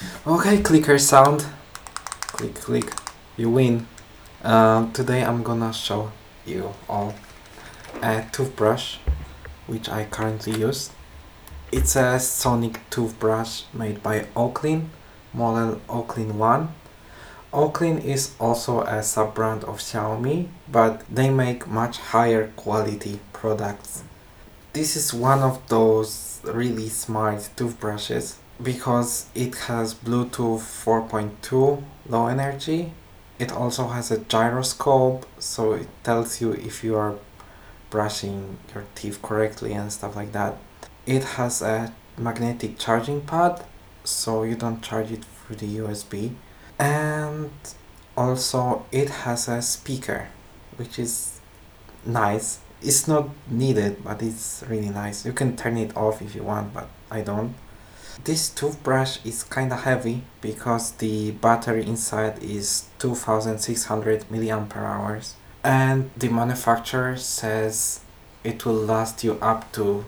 Okay, clicker sound. Click, click. You win. Today I'm gonna show you all a toothbrush which I currently use. It's a sonic toothbrush made by Oaklin, model Oaklin 1. Oaklin is also a sub-brand of Xiaomi, but they make much higher quality products. This is one of those really smart toothbrushes because it has Bluetooth 4.2 low energy. It also has a gyroscope, so it tells you if you are brushing your teeth correctly and stuff like that. It has a magnetic charging pad, so you don't charge it through the USB. And also it has a speaker, which is nice. It's not needed, but it's really nice. You can turn it off if you want, but I don't. This toothbrush is kinda heavy because the battery inside is 2600 milliampere hours, and the manufacturer says it will last you up to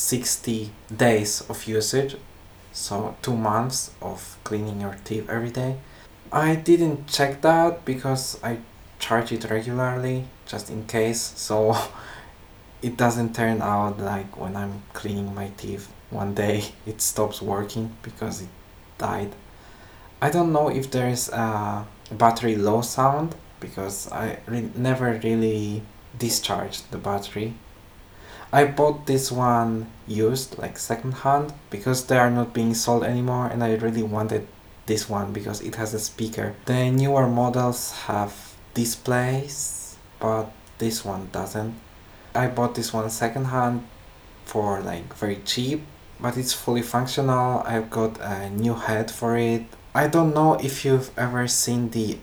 60 days of usage, so 2 months of cleaning your teeth every day. I didn't check that because I charge it regularly just in case, so it doesn't turn out like when I'm cleaning my teeth one day it stops working because it died. I don't know if there's a battery low sound because I never really discharged the battery. I bought this one used, like second hand, because they are not being sold anymore, and I really wanted this one because it has a speaker. The newer models have displays, but this one doesn't. I bought this one second hand for like very cheap, but it's fully functional. I've got a new head for it. I don't know if you've ever seen the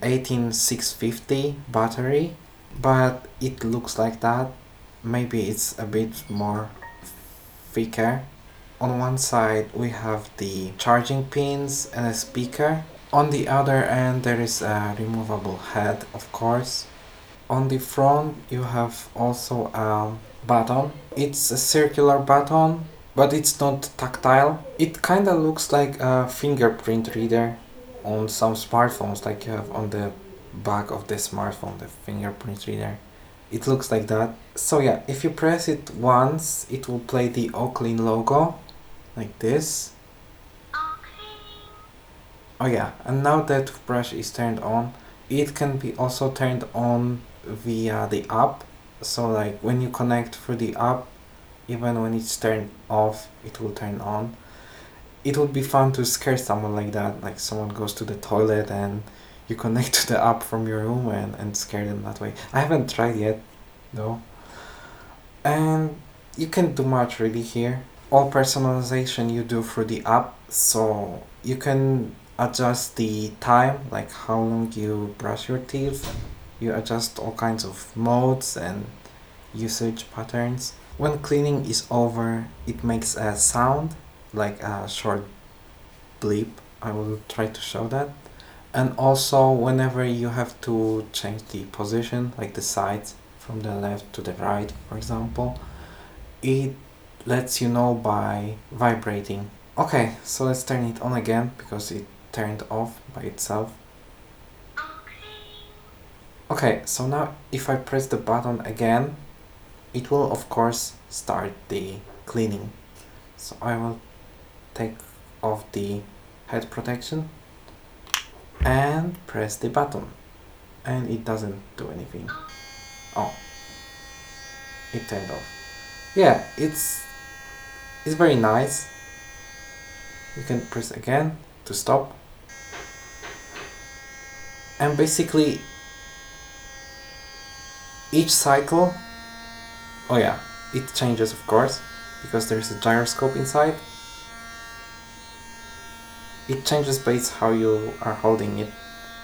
18650 battery, but it looks like that. Maybe it's a bit more thicker. On one side we have the charging pins and a speaker. On the other end there is a removable head, of course. On the front you have also a button. It's a circular button, but it's not tactile. It kinda looks like a fingerprint reader on some smartphones, like you have on the back of the smartphone, the fingerprint reader. It looks like that. So yeah, if you press it once, it will play the Oaklin logo, like this. Oh yeah, and now that toothbrush is turned on, it can be also turned on via the app. So like when you connect through the app, even when it's turned off, it will turn on. It would be fun to scare someone like that, like someone goes to the toilet and you connect to the app from your room and scare them that way. I haven't tried yet though. And you can do much really here. All personalization you do through the app, so you can adjust the time, like how long you brush your teeth. You adjust all kinds of modes and usage patterns. When cleaning is over, it makes a sound, like a short bleep. I will try to show that. And also whenever you have to change the position, like the sides from the left to the right, for example, it lets you know by vibrating. Okay, so let's turn it on again because it turned off by itself. Okay, so now if I press the button again, it will of course start the cleaning. So I will take off the head protection and press the button, and it doesn't do anything. Oh, it turned off. Yeah, it's very nice. You can press again to stop, and basically each cycle, oh yeah, it changes of course because there's a gyroscope inside. It changes based how you are holding it.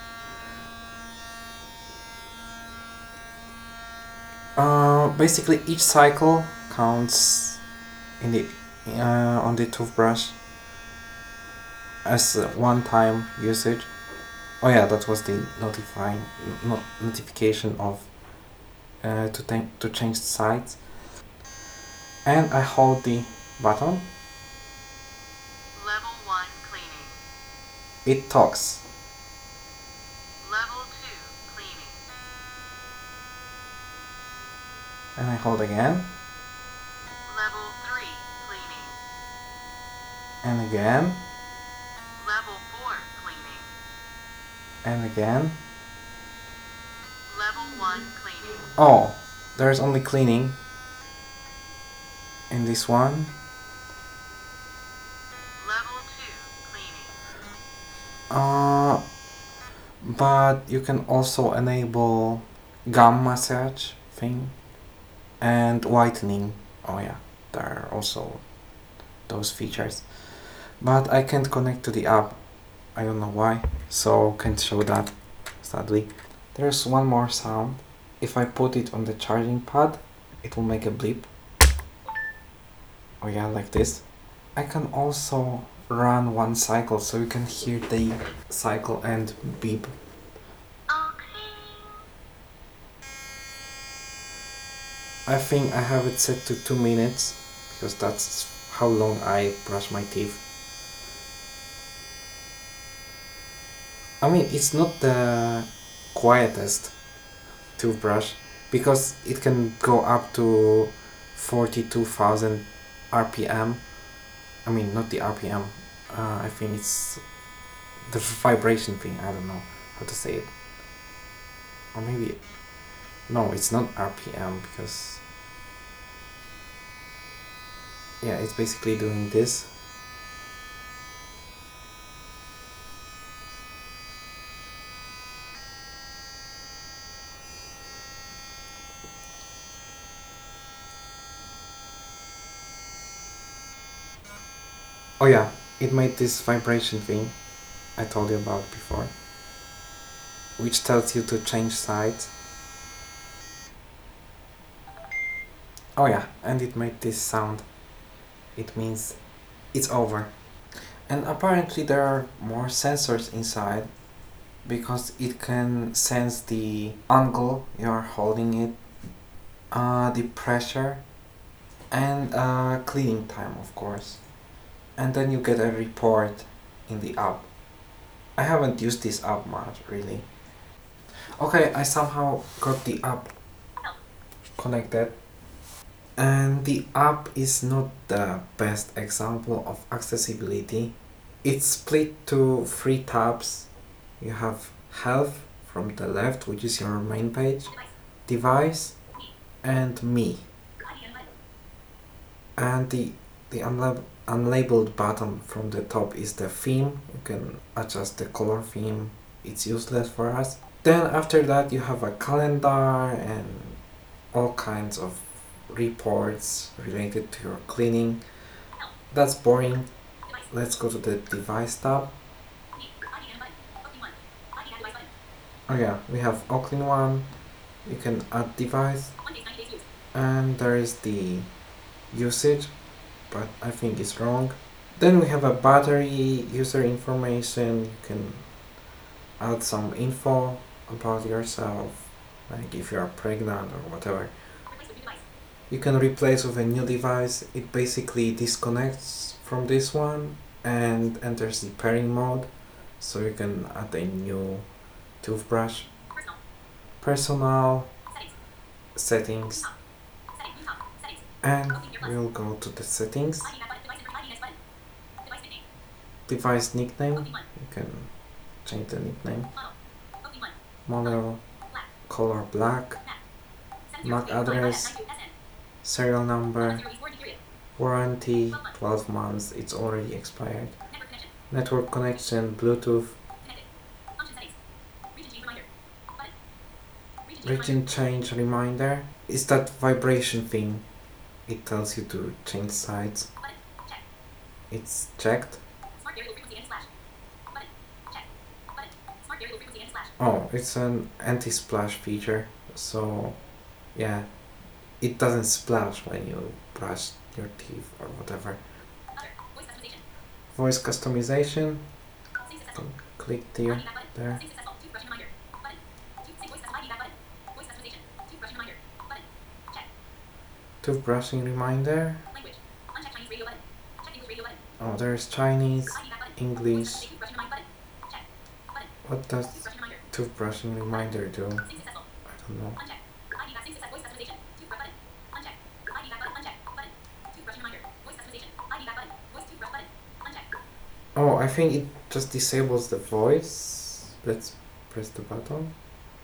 Basically each cycle counts in the on the toothbrush as one time usage. Oh yeah, that was the notification of to change sides. And I hold the button. Level 1 cleaning. It talks. Level 2 cleaning. And I hold again. Level 3 cleaning. And again. Level 4 cleaning. And again. Level 1 cleaning. Oh, there's only cleaning in this one. Level 2 cleaning. But you can also enable gum massage thing and whitening. Oh yeah, there are also those features. But I can't connect to the app. I don't know why, so can't show that, sadly. There's one more sound. If I put it on the charging pad, it will make a bleep. Oh yeah, like this. I can also run one cycle so you can hear the cycle and beep. I think I have it set to 2 minutes because that's how long I brush my teeth. I mean, it's not the quietest toothbrush because it can go up to 42,000 RPM. I mean, not the RPM. I think it's the vibration thing. I don't know how to say it. Or maybe... No, it's not RPM because... Yeah, it's basically doing this. Oh yeah, it made this vibration thing I told you about before, which tells you to change sides. Oh yeah, and it made this sound. It means it's over. And apparently there are more sensors inside because it can sense the angle you're holding it, the pressure, and cleaning time, of course. And then you get a report in the app. I haven't used this app much, really. Okay, I somehow got the app connected. And the app is not the best example of accessibility. It's split to 3 tabs. You have Health from the left, which is your main page, Device, and Me. And the unlabeled button from the top is the theme. You can adjust the color theme. It's useless for us. Then after that you have a calendar and all kinds of reports related to your cleaning. That's boring. Let's go to the device tab. Oh yeah, we have All-in-One. You can add device. And there is the usage, but I think it's wrong. Then we have a battery, user information. You can add some info about yourself, like if you are pregnant or whatever. You can replace with a new device. It basically disconnects from this one and enters the pairing mode, so you can add a new toothbrush. Personal, settings, and we'll go to the settings. Device nickname, you can change the nickname. Model, color black, MAC address, serial number, warranty 12 months, it's already expired. Network connection, Bluetooth. Region change reminder is that vibration thing. It tells you to change sides. It's checked. Oh, it's an anti-splash feature, so yeah, it doesn't splash when you brush your teeth or whatever. Voice customization. Click here, there. Toothbrushing reminder. Oh, there's Chinese, English, What does toothbrushing reminder do? I don't know. Oh, I think it just disables the voice. Let's press the button.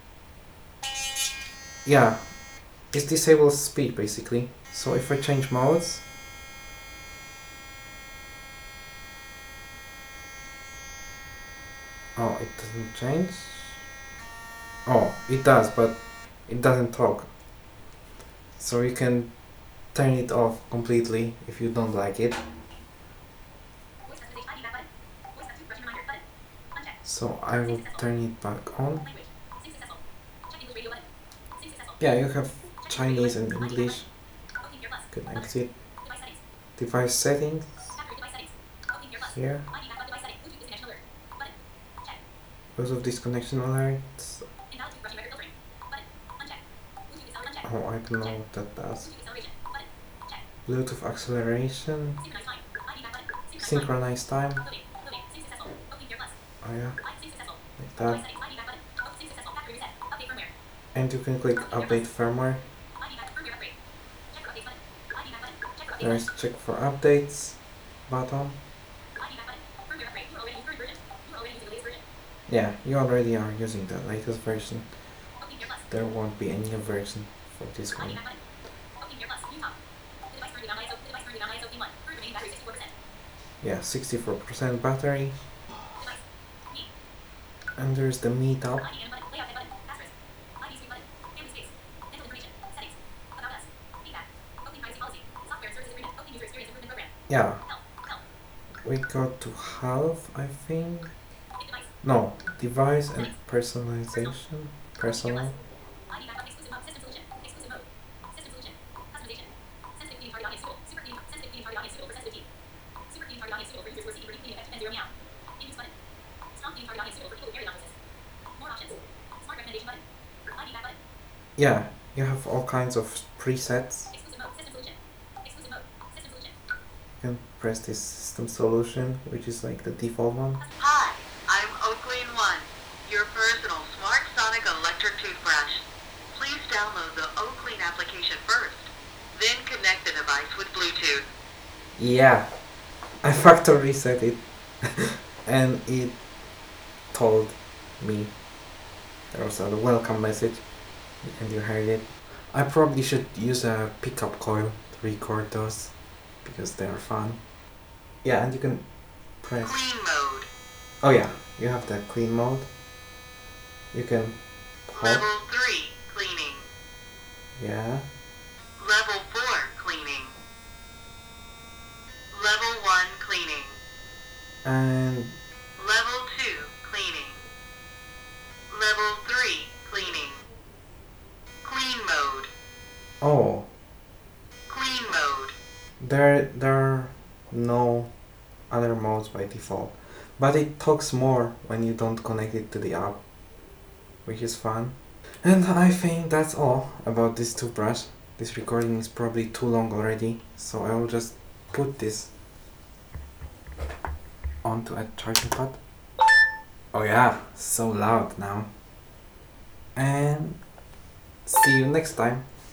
Yeah, it disables speed basically. So if I change modes, oh, it doesn't change. Oh, it does, but it doesn't talk. So you can turn it off completely if you don't like it. So I will turn it back on. Yeah, you have Chinese and English. You can exit. Device settings. Here. Bluetooth disconnection alerts. Oh, I don't know what that does. Bluetooth acceleration. Synchronize time. Oh yeah, like that. And you can click update firmware. There's check for updates button. Yeah, you already are using the latest version. There won't be a new version for this one. Yeah, 64% battery. And there's the meetup. Yeah, we got to half, I think. No, device and personalization. Personal. Yeah, you have all kinds of presets. You can press this system solution, which is like the default one. Hi, I'm Oaklean One, your personal smart sonic electric toothbrush. Please download the Oaklean application first, then connect the device with Bluetooth. Yeah, I factory reset it and it told me there was a welcome message and you heard it. I probably should use a pickup coil to record those because they are fun. Yeah, and you can press. Clean mode. Oh yeah, you have the clean mode. You can pause. Level 3 cleaning. Yeah. Level 4 cleaning. Level 1 cleaning. And Level 2 cleaning. Level 3 cleaning. Clean mode. oh, Clean mode. there are no other modes by default, but it talks more when you don't connect it to the app, which is fun. And I think that's all about this toothbrush. This recording is probably too long already, so I will just put this onto a charging pad. Oh yeah, so loud now. And see you next time.